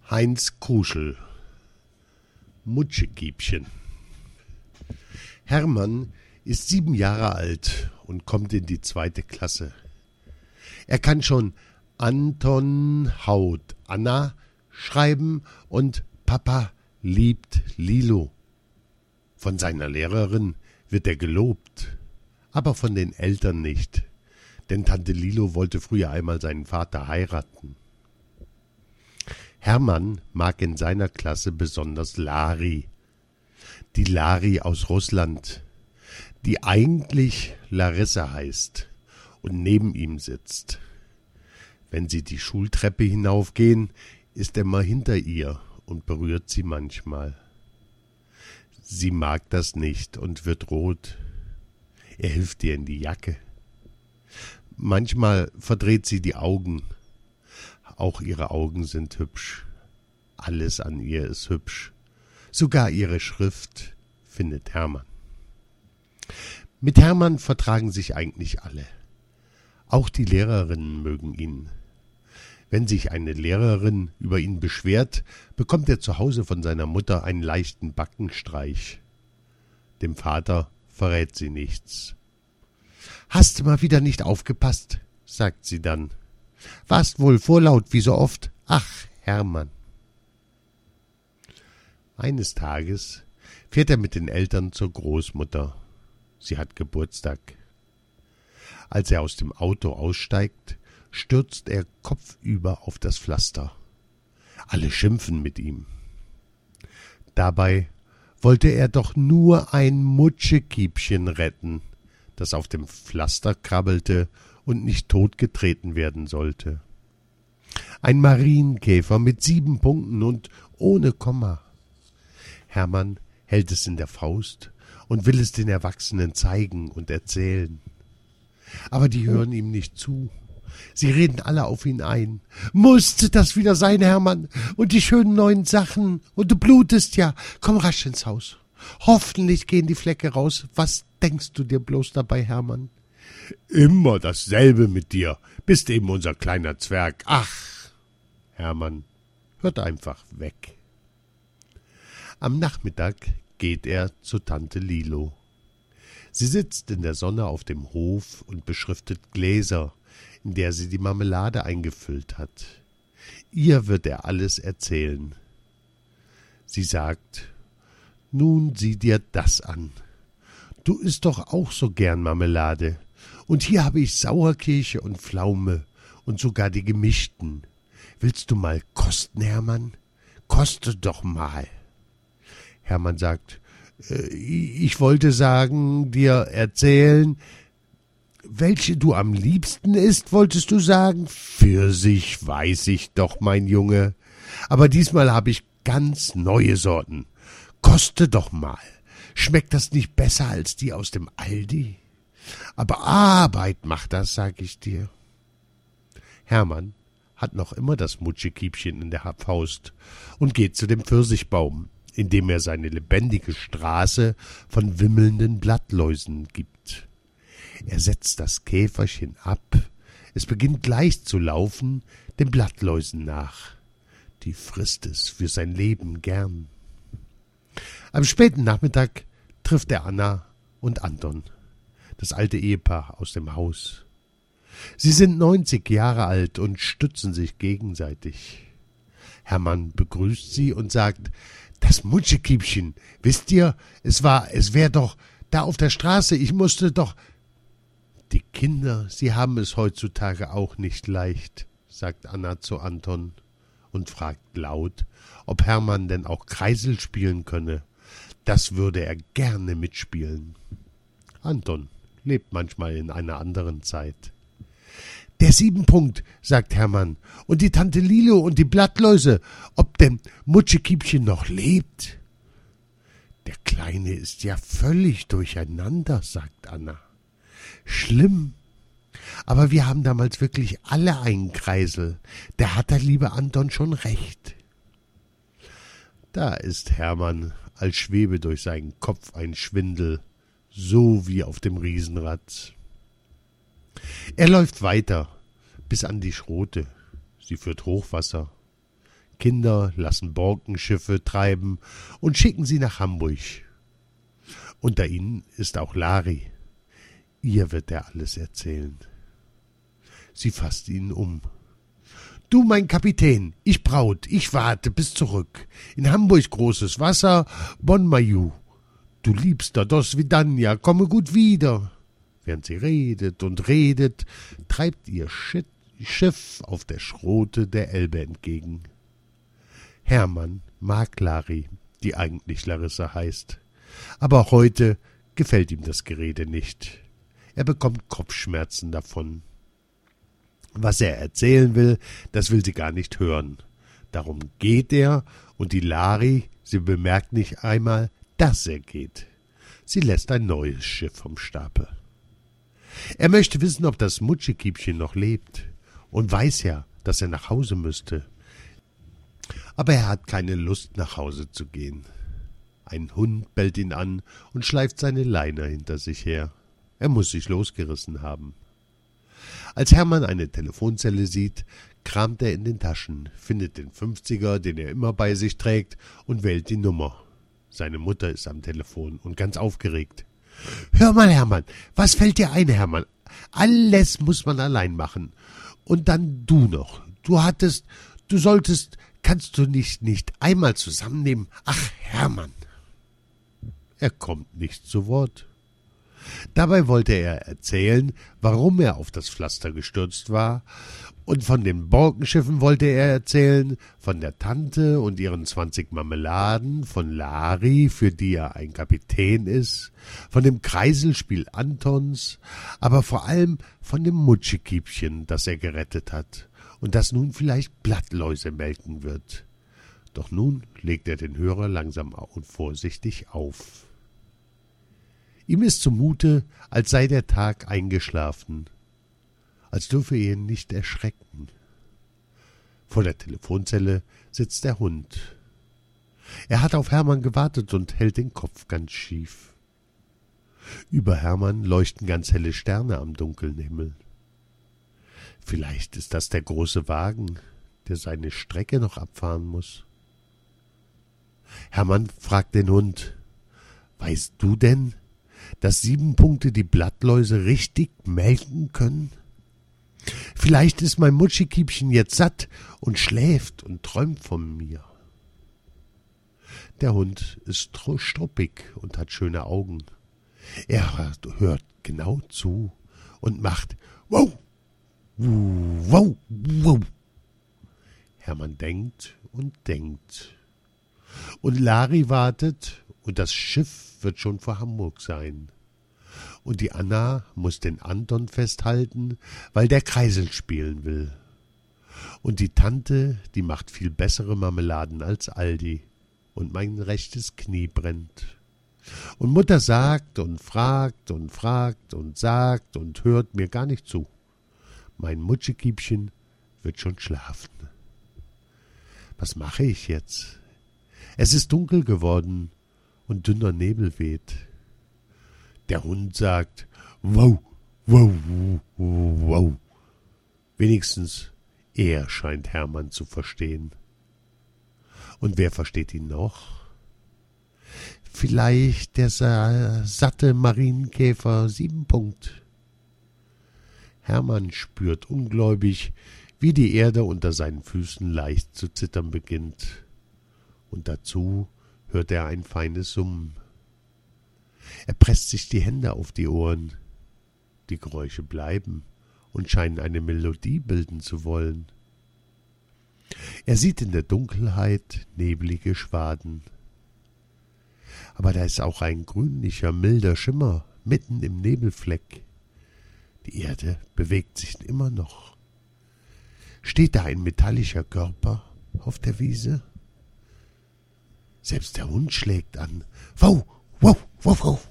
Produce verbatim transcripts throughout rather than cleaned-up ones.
Heinz Kruschel, Mutschekiebchen. Hermann ist sieben Jahre alt und kommt in die zweite Klasse. Er kann schon Anton haut Anna schreiben und Papa liebt Lilo. Von seiner Lehrerin wird er gelobt, aber von den Eltern nicht, denn Tante Lilo wollte früher einmal seinen Vater heiraten. Hermann mag in seiner Klasse besonders Lari. Die Lari aus Russland, die eigentlich Larissa heißt und neben ihm sitzt. Wenn sie die Schultreppe hinaufgehen, ist er mal hinter ihr und berührt sie manchmal. Sie mag das nicht und wird rot. Er hilft ihr in die Jacke. Manchmal verdreht sie die Augen. Auch ihre Augen sind hübsch. Alles an ihr ist hübsch. Sogar ihre Schrift, findet Hermann. Mit Hermann vertragen sich eigentlich alle. Auch die Lehrerinnen mögen ihn. Wenn sich eine Lehrerin über ihn beschwert, bekommt er zu Hause von seiner Mutter einen leichten Backenstreich. Dem Vater verrät sie nichts. »Hast du mal wieder nicht aufgepasst?« sagt sie dann. »Warst wohl vorlaut wie so oft? Ach, Hermann!« Eines Tages fährt er mit den Eltern zur Großmutter. Sie hat Geburtstag. Als er aus dem Auto aussteigt, stürzt er kopfüber auf das Pflaster. Alle schimpfen mit ihm. Dabei wollte er doch nur ein Mutschekiebchen retten, das auf dem Pflaster krabbelte und nicht totgetreten werden sollte. Ein Marienkäfer mit sieben Punkten und ohne Komma. Hermann hält es in der Faust und will es den Erwachsenen zeigen und erzählen. Aber die hören ihm nicht zu. Sie reden alle auf ihn ein. »Musste das wieder sein, Hermann? Und die schönen neuen Sachen? Und du blutest ja. Komm rasch ins Haus. Hoffentlich gehen die Flecke raus. Was denkst du dir bloß dabei, Hermann?« »Immer dasselbe mit dir. Bist eben unser kleiner Zwerg. Ach!« Hermann hört einfach weg. Am Nachmittag geht er zu Tante Lilo. Sie sitzt in der Sonne auf dem Hof und beschriftet Gläser, in der sie die Marmelade eingefüllt hat. Ihr wird er alles erzählen. Sie sagt, »Nun sieh dir das an. Du isst doch auch so gern Marmelade. Und hier habe ich Sauerkirsche und Pflaume und sogar die gemischten. Willst du mal kosten, Hermann? Koste doch mal.« Hermann sagt, äh, »Ich wollte sagen, dir erzählen, welche du am liebsten isst, wolltest du sagen? Pfirsich weiß ich doch, mein Junge. Aber diesmal habe ich ganz neue Sorten. Koste doch mal. Schmeckt das nicht besser als die aus dem Aldi? Aber Arbeit macht das, sag ich dir.« Hermann hat noch immer das Mutschekiebchen in der Faust und geht zu dem Pfirsichbaum, in dem er seine lebendige Straße von wimmelnden Blattläusen gibt. Er setzt das Käferchen ab, es beginnt gleich zu laufen, den Blattläusen nach. Die frisst es für sein Leben gern. Am späten Nachmittag trifft er Anna und Anton, das alte Ehepaar aus dem Haus. Sie sind neunzig Jahre alt und stützen sich gegenseitig. Hermann begrüßt sie und sagt, »Das Mutschekiebchen, wisst ihr, es war, es wär doch da auf der Straße, ich musste doch...« »Die Kinder, sie haben es heutzutage auch nicht leicht«, sagt Anna zu Anton und fragt laut, ob Hermann denn auch Kreisel spielen könne. Das würde er gerne mitspielen. Anton lebt manchmal in einer anderen Zeit. »Der Siebenpunkt«, sagt Hermann, »und die Tante Lilo und die Blattläuse, ob denn Mutschekiebchen noch lebt?« »Der Kleine ist ja völlig durcheinander«, sagt Anna. »Schlimm. Aber wir haben damals wirklich alle einen Kreisel. Da hat der liebe Anton schon recht.« Da ist Hermann, als schwebe durch seinen Kopf ein Schwindel, so wie auf dem Riesenrad. Er läuft weiter, bis an die Schrote. Sie führt Hochwasser. Kinder lassen Borkenschiffe treiben und schicken sie nach Hamburg. Unter ihnen ist auch Lari. Ihr wird er alles erzählen. Sie fasst ihn um. »Du, mein Kapitän, ich Braut, ich warte bis zurück. In Hamburg großes Wasser, Bon Maillot. Du liebster Dos Vidania, komme gut wieder.« Während sie redet und redet, treibt ihr Schiff auf der Schrote der Elbe entgegen. Hermann mag Lari, die eigentlich Larissa heißt. Aber heute gefällt ihm das Gerede nicht. Er bekommt Kopfschmerzen davon. Was er erzählen will, das will sie gar nicht hören. Darum geht er, und die Lari, sie bemerkt nicht einmal, dass er geht. Sie lässt ein neues Schiff vom Stapel. Er möchte wissen, ob das Mutschekiebchen noch lebt, und weiß ja, dass er nach Hause müsste. Aber er hat keine Lust, nach Hause zu gehen. Ein Hund bellt ihn an und schleift seine Leine hinter sich her. Er muss sich losgerissen haben. Als Hermann eine Telefonzelle sieht, kramt er in den Taschen, findet den Fünfziger, den er immer bei sich trägt, und wählt die Nummer. Seine Mutter ist am Telefon und ganz aufgeregt. »Hör mal, Hermann, was fällt dir ein, Hermann? Alles muss man allein machen. Und dann du noch. Du hattest, du solltest, kannst du nicht, nicht einmal zusammennehmen? Ach, Hermann!« Er kommt nicht zu Wort. Dabei wollte er erzählen, warum er auf das Pflaster gestürzt war, und von den Borkenschiffen wollte er erzählen, von der Tante und ihren zwanzig Marmeladen, von Lari, für die er ein Kapitän ist, von dem Kreiselspiel Antons, aber vor allem von dem Mutschekiebchen, das er gerettet hat und das nun vielleicht Blattläuse melken wird. Doch nun legt er den Hörer langsam und vorsichtig auf. Ihm ist zumute, als sei der Tag eingeschlafen, als dürfe er ihn nicht erschrecken. Vor der Telefonzelle sitzt der Hund. Er hat auf Hermann gewartet und hält den Kopf ganz schief. Über Hermann leuchten ganz helle Sterne am dunklen Himmel. Vielleicht ist das der große Wagen, der seine Strecke noch abfahren muss. Hermann fragt den Hund, »Weißt du denn, dass sieben Punkte die Blattläuse richtig melken können? Vielleicht ist mein Mutschekiebchen jetzt satt und schläft und träumt von mir.« Der Hund ist struppig und hat schöne Augen. Er hört genau zu und macht »Wow, wow, wow«. Hermann denkt und denkt. Und Lari wartet, und das Schiff wird schon vor Hamburg sein. Und die Anna muss den Anton festhalten, weil der Kreisel spielen will. Und die Tante, die macht viel bessere Marmeladen als Aldi. Und mein rechtes Knie brennt. Und Mutter sagt und fragt und fragt und sagt und hört mir gar nicht zu. Mein Mutschekiebchen wird schon schlafen. Was mache ich jetzt? Es ist dunkel geworden und dünner Nebel weht. Der Hund sagt, wow, wow, wow, wow. Wenigstens er scheint Hermann zu verstehen. Und wer versteht ihn noch? Vielleicht der sa satte Marienkäfer Siebenpunkt. Hermann spürt ungläubig, wie die Erde unter seinen Füßen leicht zu zittern beginnt. Und dazu hört er ein feines Summen. Er presst sich die Hände auf die Ohren. Die Geräusche bleiben und scheinen eine Melodie bilden zu wollen. Er sieht in der Dunkelheit neblige Schwaden. Aber da ist auch ein grünlicher, milder Schimmer mitten im Nebelfleck. Die Erde bewegt sich immer noch. Steht da ein metallischer Körper auf der Wiese? Selbst der Hund schlägt an. Wow, wow, wow, wow.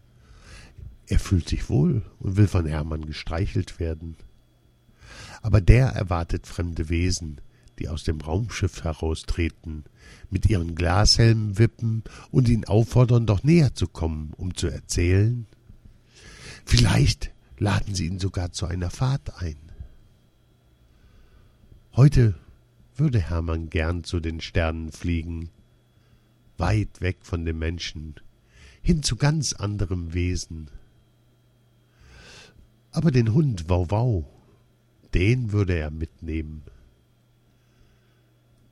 Er fühlt sich wohl und will von Hermann gestreichelt werden. Aber der erwartet fremde Wesen, die aus dem Raumschiff heraustreten, mit ihren Glashelmen wippen und ihn auffordern, doch näher zu kommen, um zu erzählen. Vielleicht laden sie ihn sogar zu einer Fahrt ein. Heute würde Hermann gern zu den Sternen fliegen, weit weg von den Menschen, hin zu ganz anderem Wesen. Aber den Hund Wauwau, den würde er mitnehmen.